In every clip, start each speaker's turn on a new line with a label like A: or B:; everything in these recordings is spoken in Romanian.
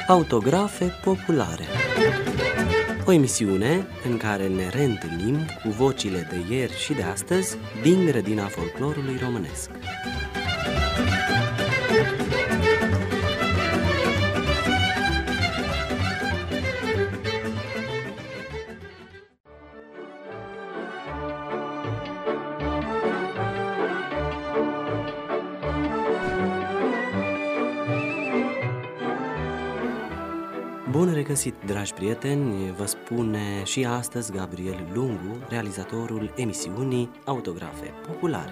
A: Autografe populare. O emisiune în care ne reîntâlnim cu vocile de ieri și de astăzi din grădina folclorului românesc. Bun regăsit, dragi prieteni, vă spune și astăzi Gabriel Lungu, realizatorul emisiunii Autografe populare.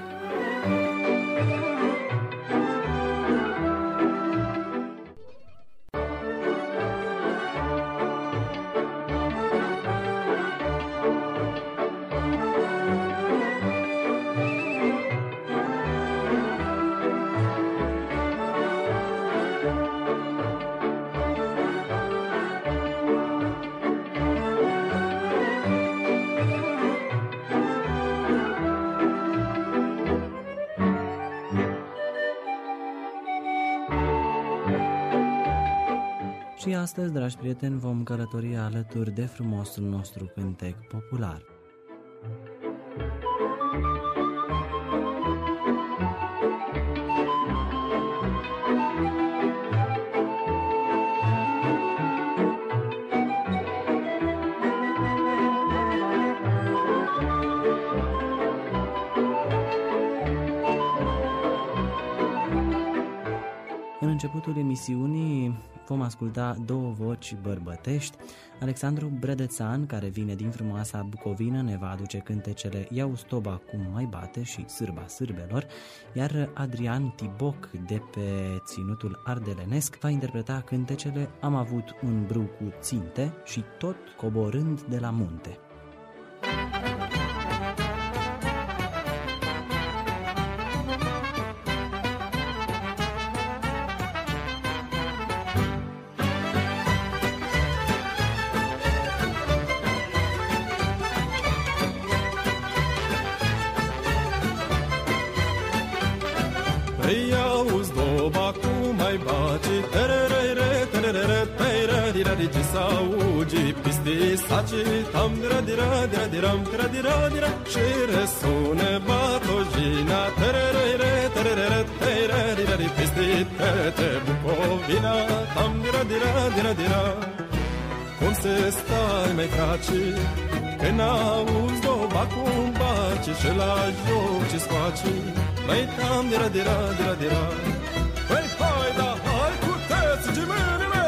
A: Și astăzi, dragi prieteni, vom călători alături de frumosul nostru cântec popular. În începutul emisiunii vom asculta două voci bărbătești. Alexandru Brădețan, care vine din frumoasa Bucovină, ne va aduce cântecele Iau stoba cum mai bate și Sârba sârbelor, iar Adrian Tiboc, de pe ținutul ardelenesc, va interpreta cântecele Am avut un brâu cu ținte și Tot coborând de la munte.
B: Iau zdoba cum mai baci, tererere, tererere, tererere, ce s-augi, pisti saci, tam dira, și răsună batojina, tererere, tererere, tererere, pisti tete Bucovina, tam dira, cum se stai, mai fraci, când auzi doba cum baci, și la joc ce scoaci, mai tam dira, păi hai, da, hai cu teți gemenile!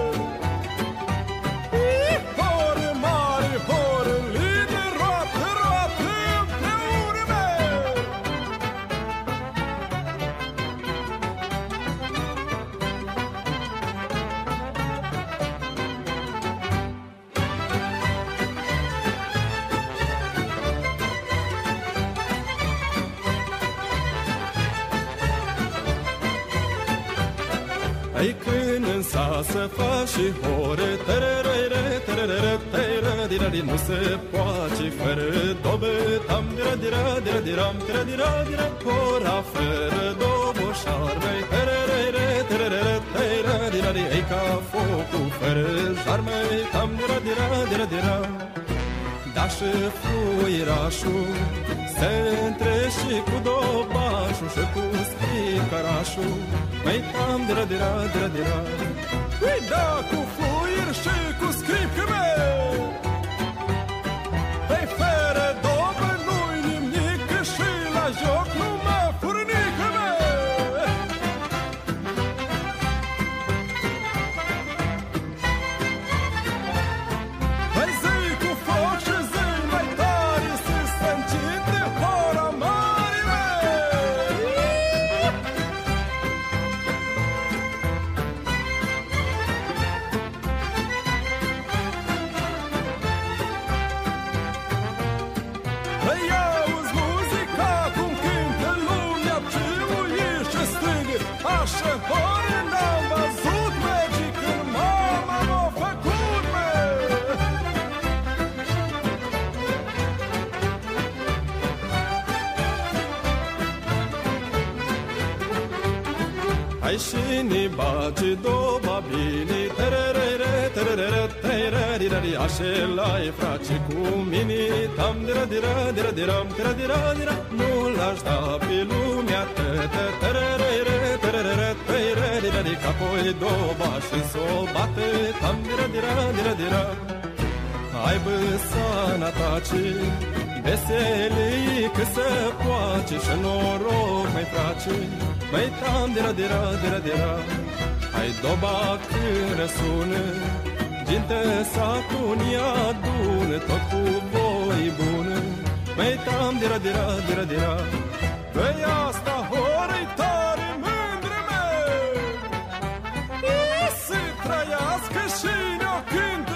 B: Hore mare, hore line, roate, împreună! Ai când în sat să faci și hore, tererere, tererere, tererere, nu se poate fără dobe, tam dira, hora fără dobo șarmei, tererere, tererere, tererere, ei ca focul fără jarmei, tam dira, da și fluirașul se întreși cu dobașul și cu stricărașul, mai tam dira, ui da cu fluir și cu scripcă meu, pe fără dobă nu-i nimic și la joc nu mă furnică meu. Hai zi cu foc și zi mai tare să se încinte hora mare mea. Hai și ni baci doba bine, tererere, tererere, tererere, așelai fraci cu mine, tam dira dira dira diram, dira dira dira, nu l-aș da pe lumea tătă, tererere, tererere, tererere, că apoi doba și s-o bate, tam dira dira dira dira. Aibă sănătace, veselii că se poace și noroc mai face, mai tam dira dira dira dira. Hai doba când răsună, ginte satul adună, tot cu voi bună, mai tam dira dira dira dira. Păi asta ori tare mândre mei, să trăiască și ne-o cântă.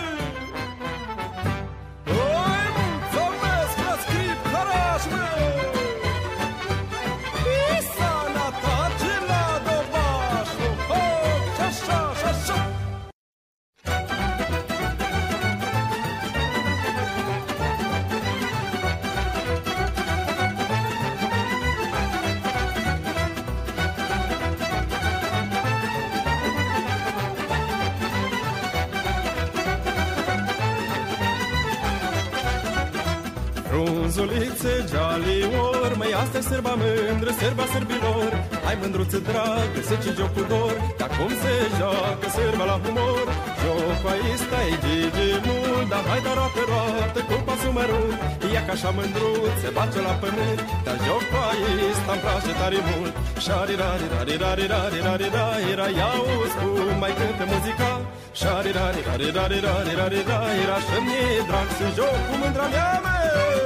B: Frunzulițe, gealior, măi, asta-i sârba mândră, sârba sârbilor. Hai mândruță dragă, se ce joc cu dor, dar cum se joacă sârba la humor. Jocul aici stai gigi mult, dar hai dar roată, cu pasul mărunt. Ia ca așa mândruț, se bace la pământ, dar jocul aici sta-mi place tare mult. Șari-rari-rari-rari-rari-rari-rari-rari, i-auzi cum mai cântă muzica. Șari-rari-rari-rari-rari-rari-rari, așa-mi drag să joc cu mândra mea, mea.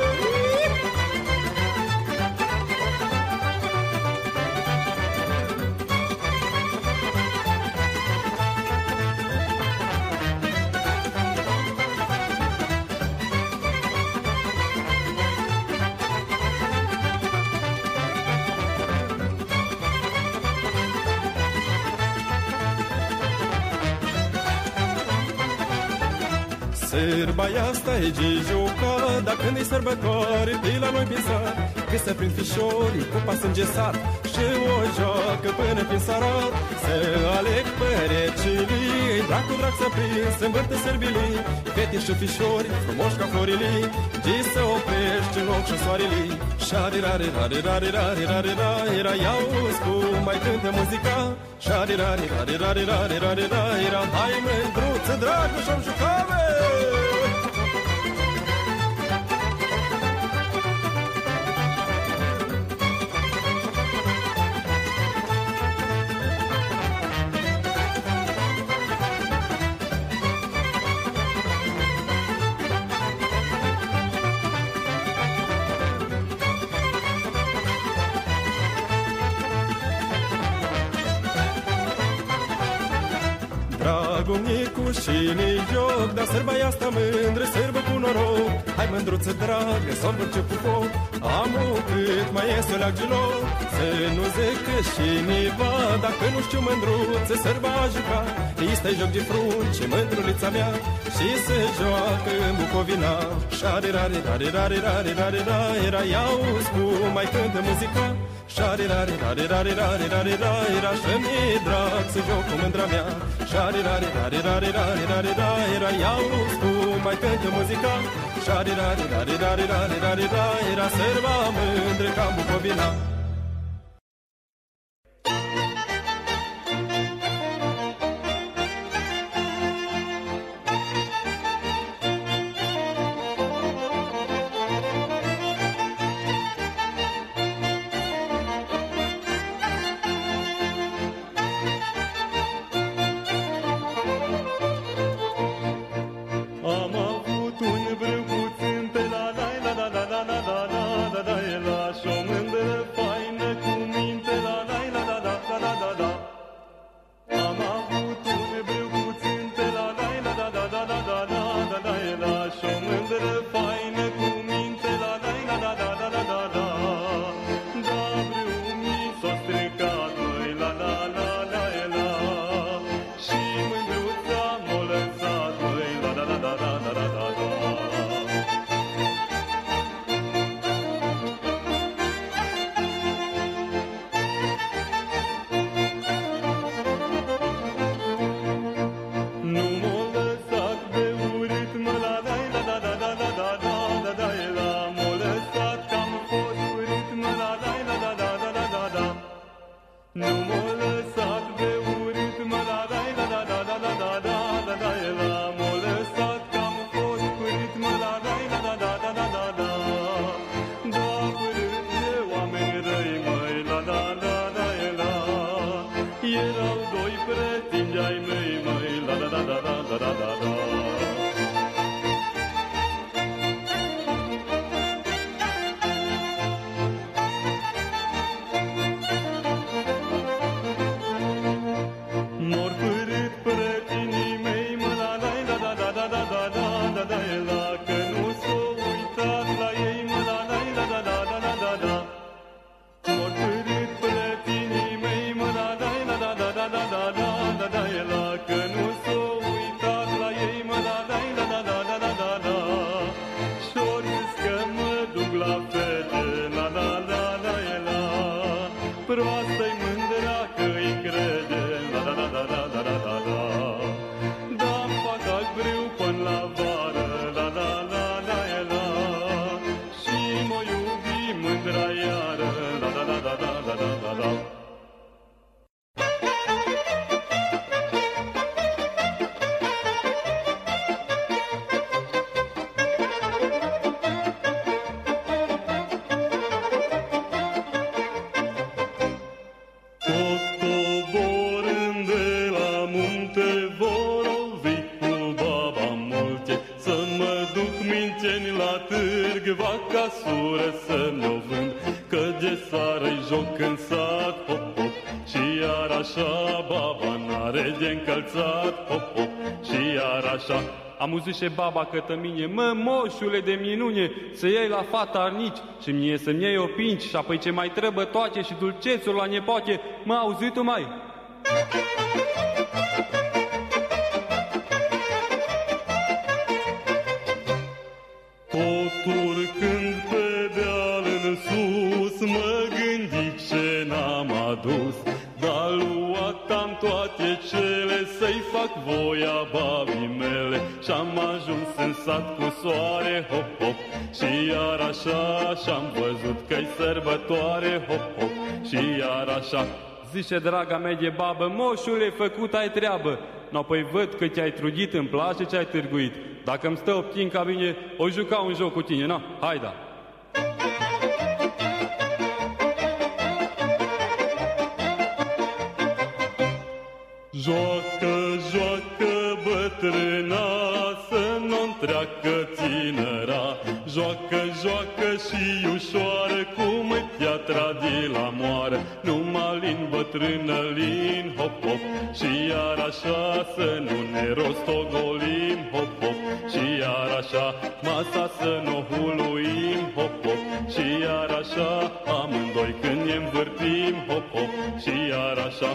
B: Sârba asta e gijuca, dar când-i sărbătoare, pe la noi prin sat, că se prind fișorii cu pas îngesat și o joacă până prin sarat. Se aleg perecilii, drag cu drag să prind, se învârte sărbilii, fete și fișori, frumoși ca florilii, gi se oprește în loc și soarelii. Șari-rari-rari-rari-rari-rari-rari, i-auzi cum mai cântă muzica. Șari-rari-rari-rari-rari-rari-rari, hai mândruță, dragul și-am jucat. Dragul și nici joc, dar sârba-i asta mândră, sârbă cu noroc. Hai mândruță dragă, s-o învârce cu foc, amu cât mai e să leag giloc. Să nu zică și niva, dacă nu știu mândruță, sârba a juca. Este-i joc de frunce, mândrulița mea, și se joacă în Bucovina. Șari-rari-rari-rari-rari-rari-rari, i-auzi cum mai cântă muzica. Șari-rari-rari-rari-rari-rari-rari, și-mi drag să joc cu mândra mea. Șari-rari-rari-rari-rari-rari, i-auzi cum mai cântă muzica. Șari-rari-rari-rari-rari-rari, sârba mândră ca Bucovina. Și o mândră faină ceva ca sură să ne-o vând, că de sară-i joc în sat, hop, hop, și iar așa, baba n-are de încălțat, hop, hop, și iar așa. Am auzit și baba cătămine, mă, moșule de minune, să iei la fata arnici și mie să-mi iei opinci și apoi ce mai trebuie toate și dulcețuri la nepoate, mă, auzit tu mai? Tot urcând pe deal în sus, mă gândi ce n-am adus, dar luat-am toate cele să-i fac voia babii mele. Și-am ajuns în sat cu soare, hop, hop, și iar așa, și-am văzut că-i sărbătoare, hop, hop, și iar așa. Zice, draga mea de babă, moșule, făcut ai treabă. No, păi văd că te-ai trudit, îmi place ce ai târguit. Dacă îmi stă optin ca bine, o juca un joc cu tine, na, haida. Joacă, joacă, bătrâna, să nu-mi treacă tinăra. Joacă, joacă și ușoară, cum piatra de la moară. Numai lin, bătrână, lin, hop, hop, și iar așa, să nu ne rostogolim, hop, hop, și iar așa, masa să nu huluim, hop, hop, și iar așa, amândoi când ne învârtim, hop, hop, și iar așa.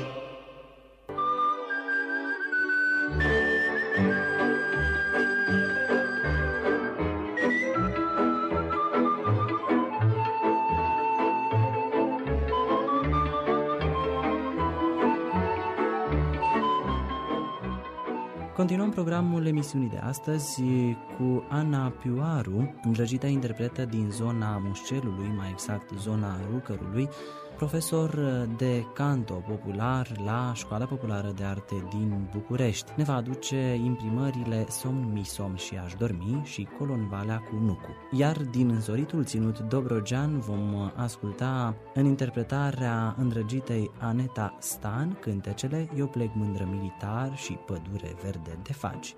A: Continuăm programul emisiunii de astăzi cu Ana Pioaru, îndrăgită interpretă din zona Mușcelului, mai exact zona Rucărului, profesor de canto popular la Școala Populară de Arte din București. Ne va aduce imprimările Somn mi somn și aș dormi și Colon Valea cu Nucu. Iar din însoritul ținut Dobrogean vom asculta în interpretarea îndrăgitei Aneta Stan cântecele Eu plec mândră militar și Pădure verde de fagi.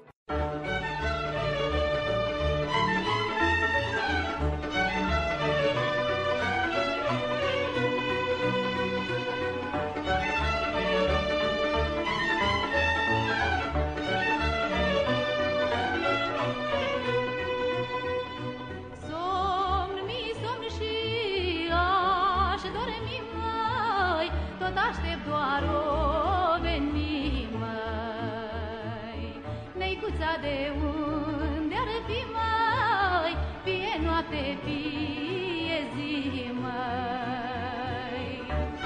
C: De unde ar fi mai, fie noapte, fie zi, mai.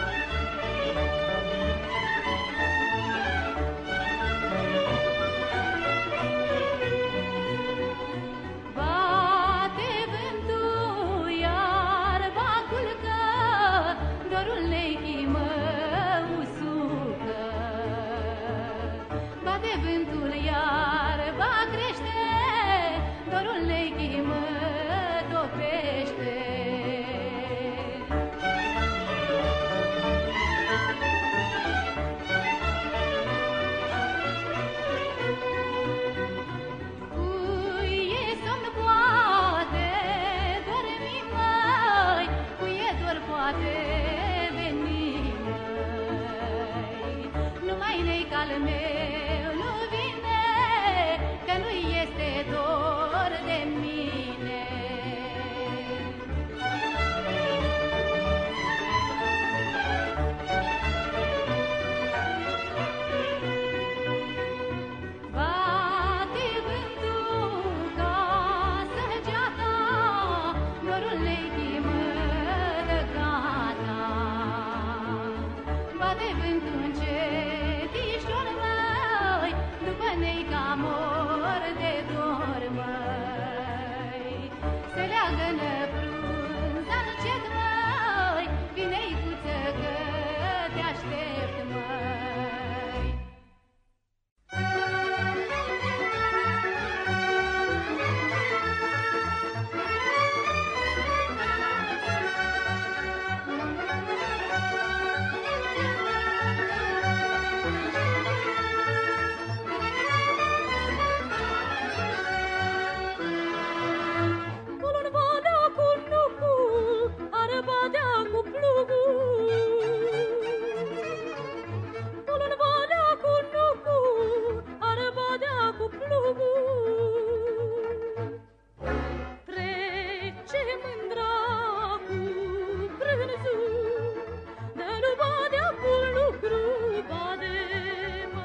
C: Bate vântul, iar va culca, dorul lechii mă usucă. Bate vântul, iar va crește, dorul lechii mă topește. ce mândra cu prânzul, de nu badea pun lucru bade-mă.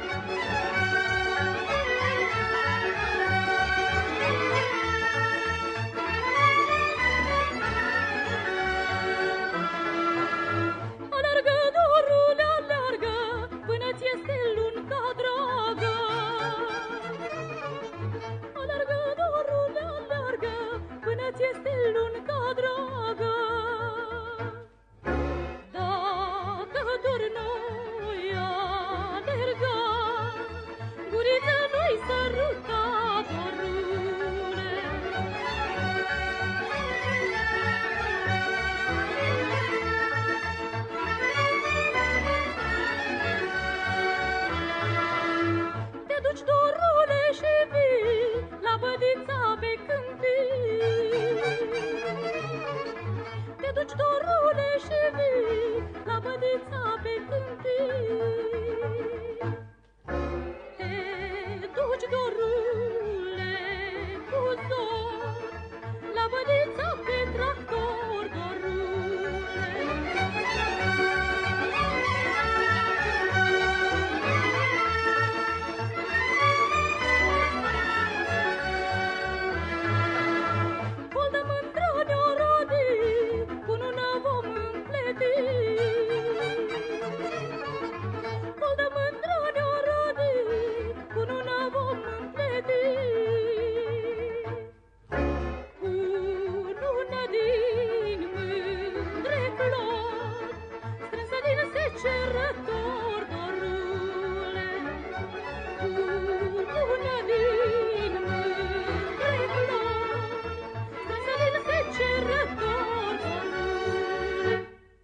C: Alergă, dorule, alergă, până-ți este lunca dragă. Alergă, dorule, alergă, până-ți este lunca dragă. Dacă dor noi alerga, gurița nu-i săruta, dorule. Te duci, dorule, și vii la bădița pe câmpii. Te duci, dorule, și vii la bădița pe câmpii. Te duci, dorule, cu zor la bădița pe tractor, dorule. Col de mândră ne-o rodi, cu nună vom împleti. Col de mândră ne-o rodi, cu nună vom împleti. Cu nună din mândre clor, strânsă din secerător, dorule. Cu nună din mândre clor, strânsă din secerător, dorule.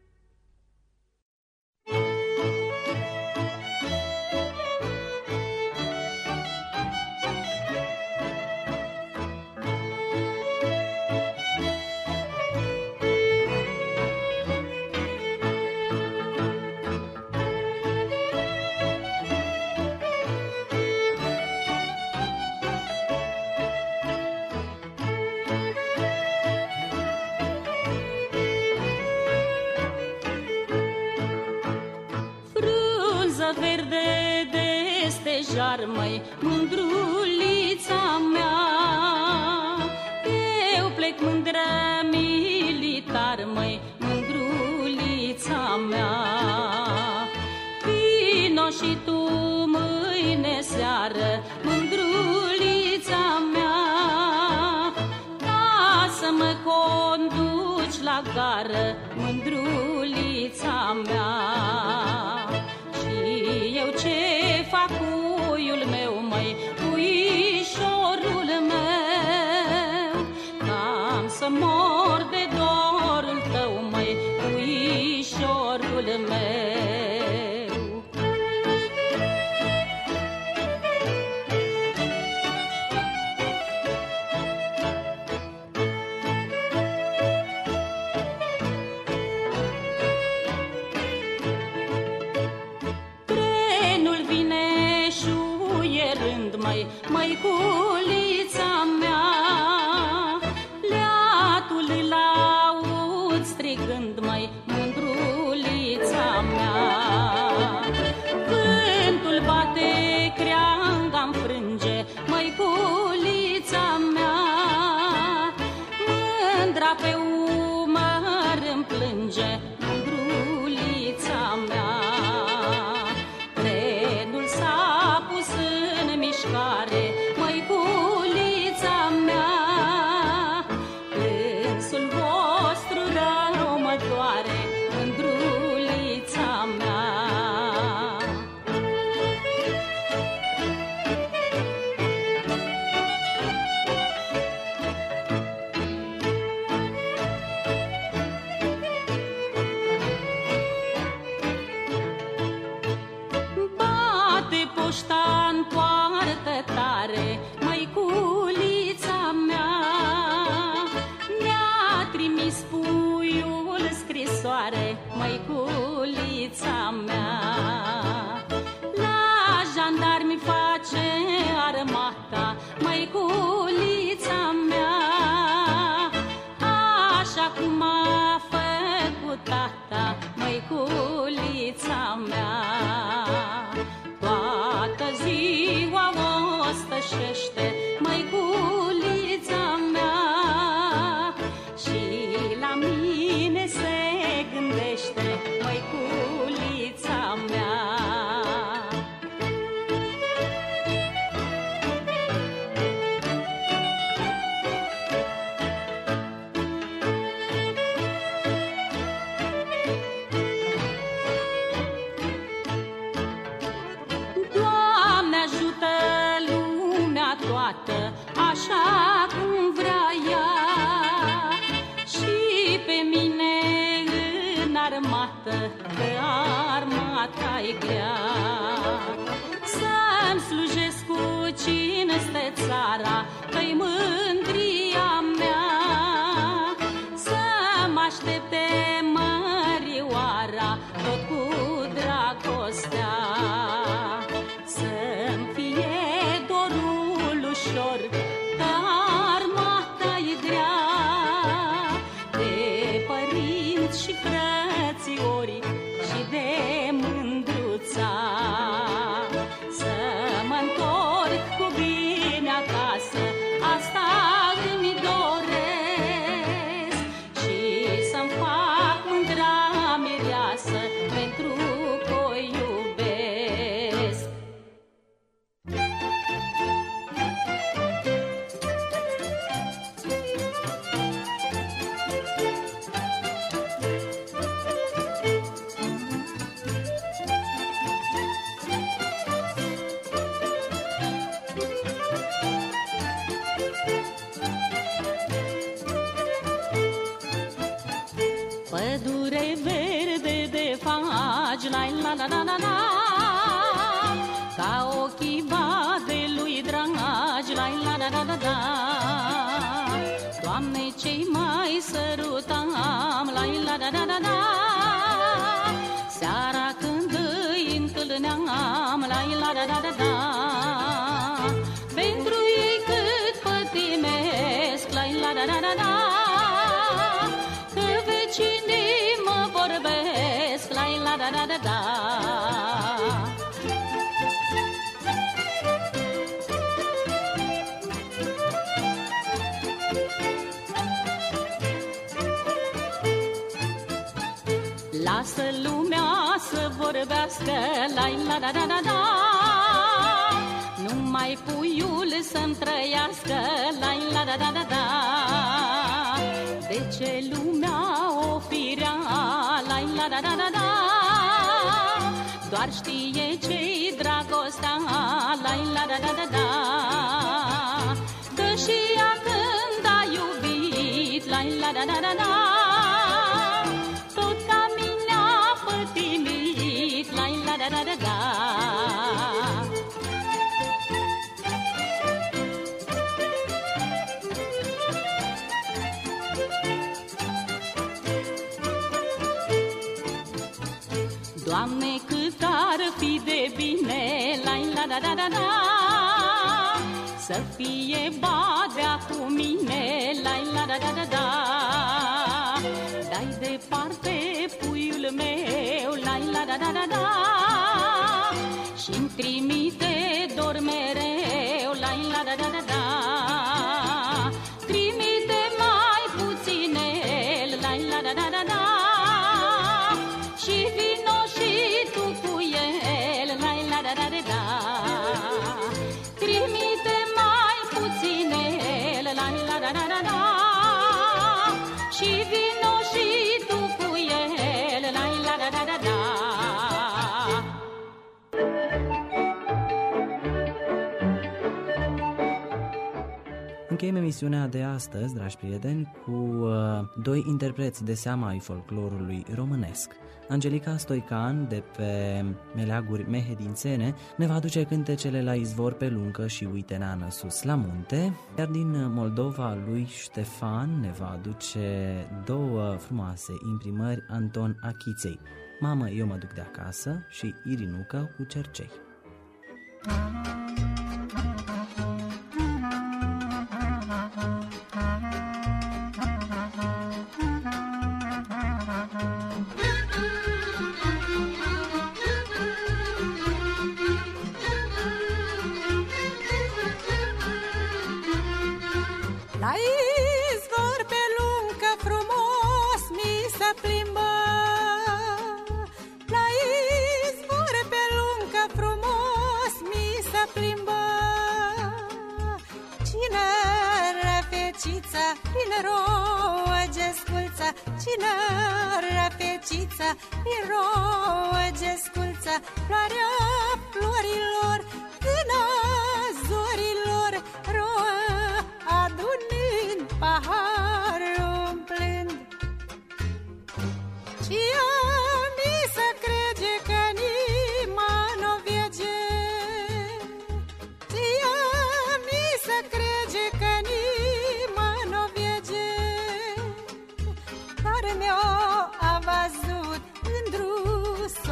C: Frunză verde de stejar, măi, mândrulița mea. Eu plec mândră militar, măi, mândrulița mea. Vino și tu mâine seară, mândrulița mea, ca să mă conduci la gară, mândrulița mea. Și eu ce fac puiul meu, măi, puișorul meu, cam să mor de dorul tău, măi, puișorul meu. Trenul vine șuierând, măi, măiculița mea. Leatul îl aud strigând, măi, mândrulița mea. Vântul bate, creanga-mi frânge, măiculița mea. Mândra pe umăr îmi plânge, mândrulița mea. Trenul s-a pus în mișcare, măiculița mea. Plânsul vostru rău mă doare, mândrulița mea. Bate poșta în poartă tare, măiculița mea. Ne-a trimis puiul scrisoare, măiculița mea. La jandarmi face armata, măiculița mea.
D: ta-i grea. Să-mi slujesc cu cinste țara, că-i mândria mea. Să-mi aștepte mărioara, tot cu dragostea. Să-mi fie dorul ușor, că armata-i grea. De părinți și frățiori și de mândruța. Să mă întorc cu bine acasă, asta îmi doresc. Și să-mi fac mândra mireasă, pentru că o iubesc. Pădure verde de fagi, la la la la la, ca ochii badelui dragi, la la la la la la. Doamne, ce-i mai sărutam, la la la la la la. Seara când îi întâlneam, la la la la la la. Pentru ei cât pătimesc, la la la la la la. Că vecinii mă vorbesc, la la la la la la. Lasă lumea să vorbească, la la la la la la. Numai puiul să-mi trăiască, la la la la la la. De ce lumea o firea, la la la la la la. Doar știe ce-i dragostea, la la la la la la. Că și ea când a iubit, la la la la la la. Tot ca mine a pătimit, la la la la la la. Doamne, cât ar fi de bine, la la la la la la. Să fie badea cu mine, la la la la la la. Dai departe puiul meu, la la la la la la. Și-mi trimite dor mereu, la la la la la la. Trimite mai puținel, la la la la la la. Și vino și tu cu el, la la la la la la. Trimite mai puținel, la la la la la la. Și vino și tu cu el, la la la la la la.
A: Încheiem emisiunea de astăzi, dragi prieteni, cu doi interpreți de seama ai folclorului românesc. Angelica Stoican, de pe meleaguri mehedințene, ne va aduce cântecele La izvor pe luncă și Uite neană sus la munte, iar din Moldova lui Ștefan ne va aduce două frumoase imprimări Anton Achiței, Mamă, eu mă duc de acasă și Irinucă cu cercei.
E: La izvor pe luncă frumos mi se plimbă, la izvor pe luncă frumos mi se plimbă. Cine răfeciță prin roge sculță, cine răfeciță prin roge sculță, floarea florilor, gâna zorilor, roa adunând, pahar umplând. Și mi se crede că nici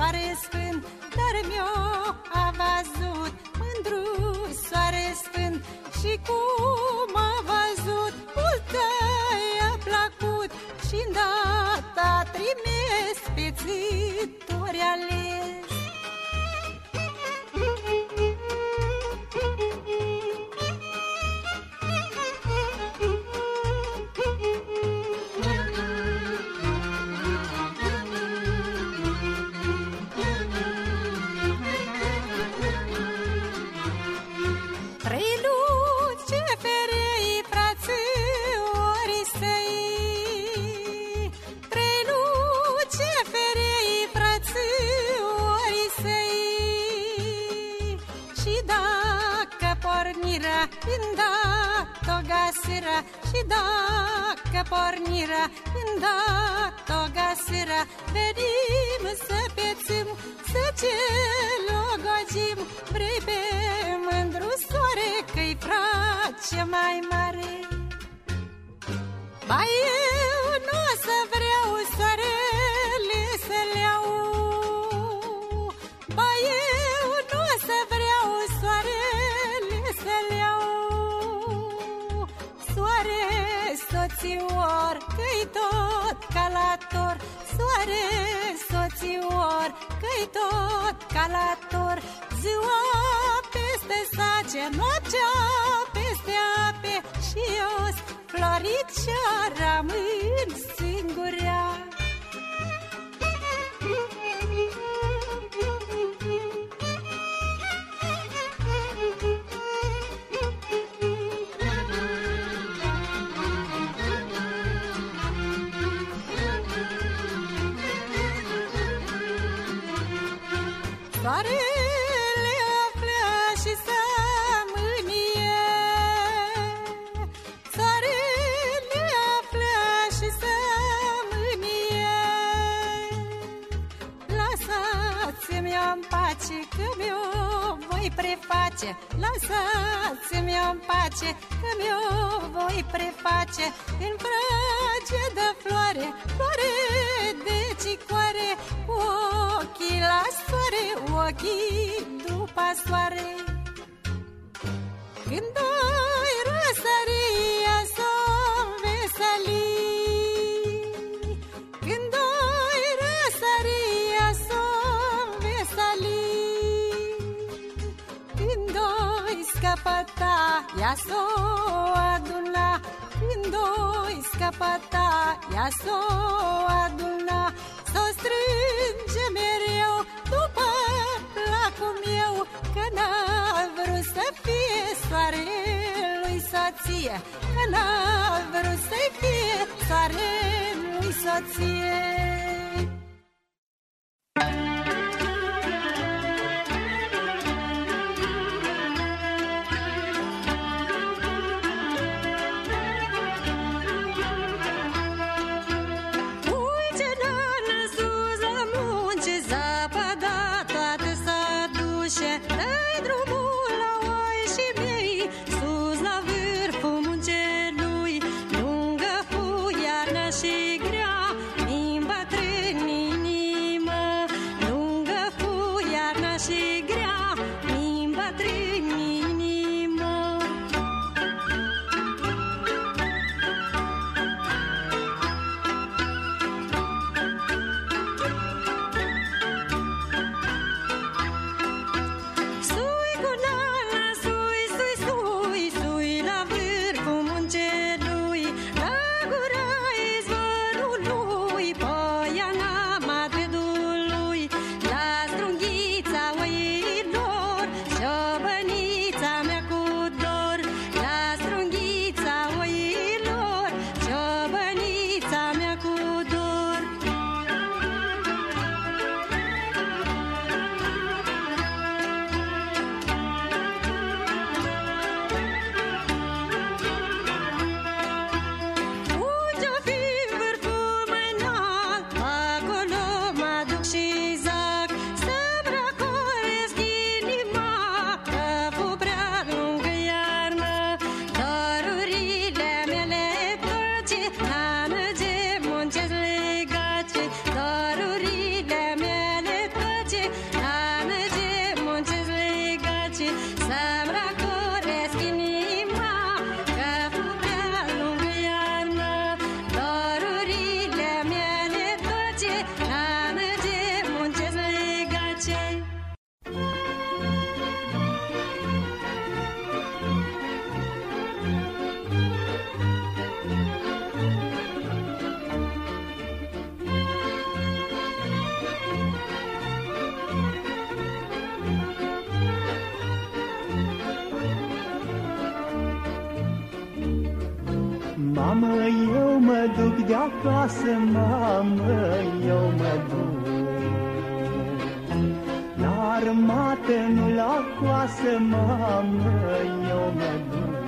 E: soare sfânt, dar mi-a văzut mândru soare sfânt. Și cum a văzut, multă i-a plăcut și îndată trimis pe țitori ales. Îndată găsiră și dacă porniră, îndată găsiră, venim să pețim, să celogogim. Vrei pe mândru soare că-i face mai mare? Ba eu n-o să vreau soarele să-l iau, ba eu n-o să vreau soarele să-l iau. Soare soțior, că-i tot calator, soare soțior, că-i tot calator. Ziua peste sace, noaptea peste ape, și eu floricea rămân singurea. Soarele află și să mânie, soarele află și să mânie. Lăsați-mi-o-n pace că mi-o voi preface, lăsați-mi-o-n pace că mi-o voi preface. În frage de floare, floare de cicoare, ochii la soare, ochii după soare. Când doi răsăria s-o-n veseli, când doi răsăria s-o-n veseli, când doi scăpăta ea s-o aduna, când doi scăpăta ea s-o aduna. S-o strânge mereu după placul meu, că n-a vrut să fie soarelui soție, că n-a vrut să fie soarelui soție.
F: Dă-i drumul la oi și miei, sus la vârful muncelui, lungă fu iarna și grea, limba
G: Mamă, eu mă duc de acasă, mamă, eu mă duc la armată, nu la coasă, mamă, eu mă duc.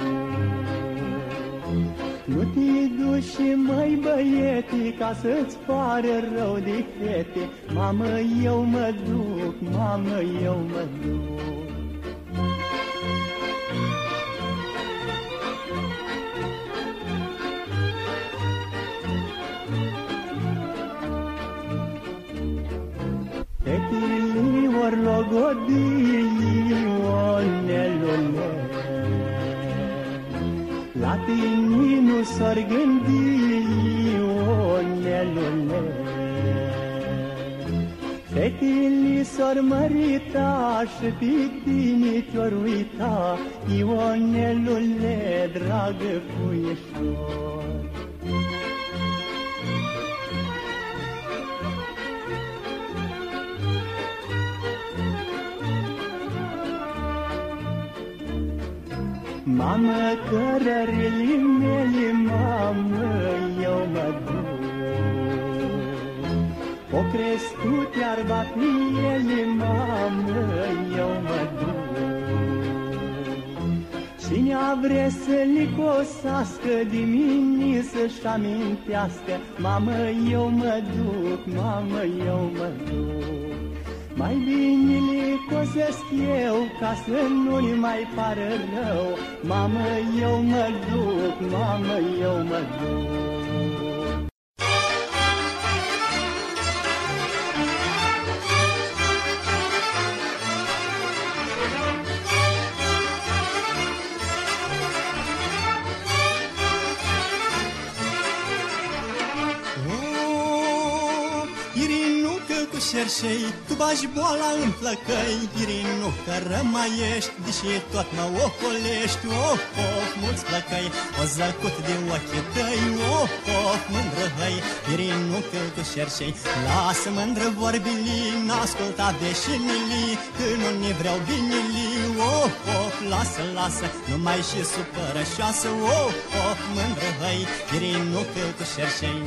G: Nu te duci, măi băiete, ca să-ți pară rău de fete, mamă, eu mă duc, mamă, eu mă duc. Fetele ori logodii, onelule, la tine nu s-or gândi, onelule. Fetele s-or mărita și pe tine te-or uita, Ionelule, dragă puișor. Mamă, cărările mele, mamă, eu mă duc. O crescut iar va fi ele, mamă, eu mă duc. Cine-a vrea să licosească de mine să-și amintească, mamă, eu mă duc, mamă, eu mă duc. Mai bine licosesc eu, ca să nu-i mai pară rău, mamă, eu mă duc, mamă, eu mă duc.
H: Șerșei, tu bagi boala în flăcăi, Irinu, că rămaiești, deși tot mă ocolești. Of, of, mulți flăcăi, o zăcut de ochii tăi. Of, of, mândră hăi, Irinu, că cu șerșei, lasă mândră vorbili, n-asculta de șinili, că nu-ne vreau binili. Of, of, lasă, lasă, numai și supărășoasă. Of, of, mândră hăi, Irinu, că cu șerșei.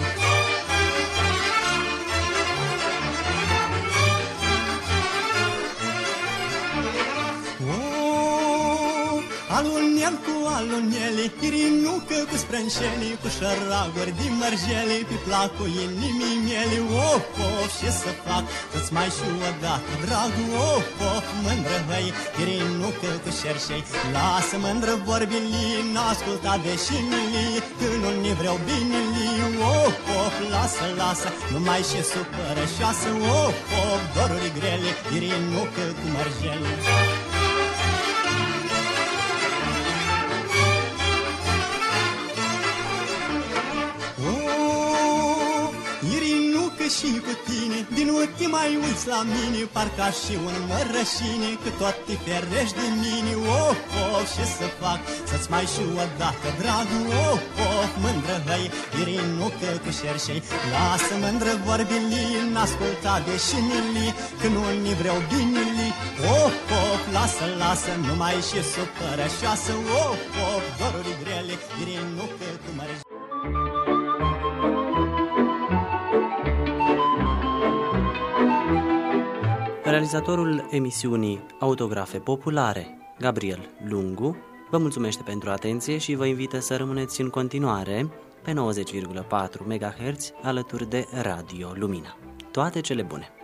H: Alunel cu alunele, Irinucă cu sprânșele, cu șăraguri din mărgele, pe placul inimii mele. Of, of, ce să fac, să-ți mai și odată, dragul. Of, of, mândră hăi, Irinucă cu șerșei, lasă mândră vorbili, n-asculta de șinili, că nu-ne vreau binili. Of, of, lasă, lasă, numai și supărășoasă. Of, of, doruri grele, Irinucă cu mărgele. Și cu tine, din nu te mai uiți la mine, parcă și un mărășine, că tot te ferești de mine. Of, of, ce să fac, să-ți mai și odată, dragul. Of, of, mândră hăi, Irinucă cu șerșei, lasă mândră vorbili, n-asculta de șinili, că nu-ni vreau binili. Of, of, lasă, lasă, numai și supărășoasă. Of, of, doruri grele, Irinucă cu mărășine.
A: Realizatorul emisiunii Autografe Populare, Gabriel Lungu, vă mulțumește pentru atenție și vă invită să rămâneți în continuare pe 90,4 MHz alături de Radio Lumina. Toate cele bune!